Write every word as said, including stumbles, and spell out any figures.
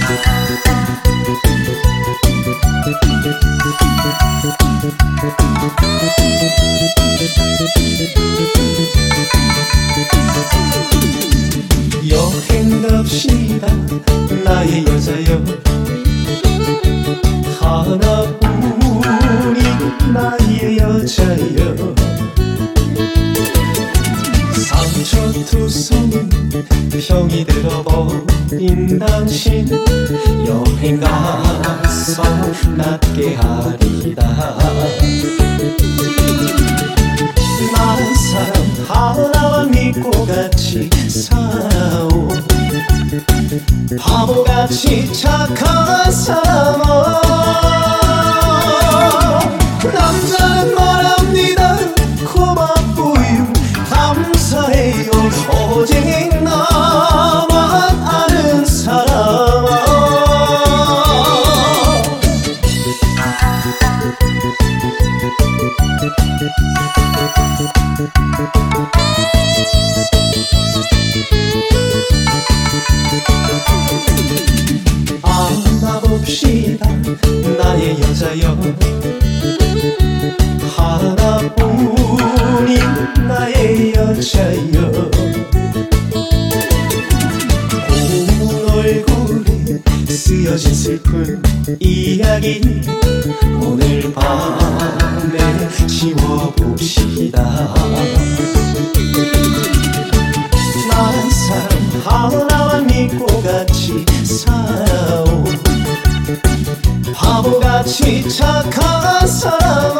여행 갑시다 나의 여자여 하나뿐인 나의 여자여 상처투성인 병이 들어버린 당신 여행 가서 낫게 하리다 난 사람 하나만 믿고 같이 살아오 바보같이 착한 사람아 남자는 말합니다 고맙고요 감사해요 오직 나만 아는 사람아 안아봅시다 나의 여자여 하나뿐인 나의 여자여 고운 얼굴에 쓰여진 슬픈 이야기 오늘 밤에 지워봅시다 난 사람 하나만 믿고 같이 살아오 바보같이 착한 사람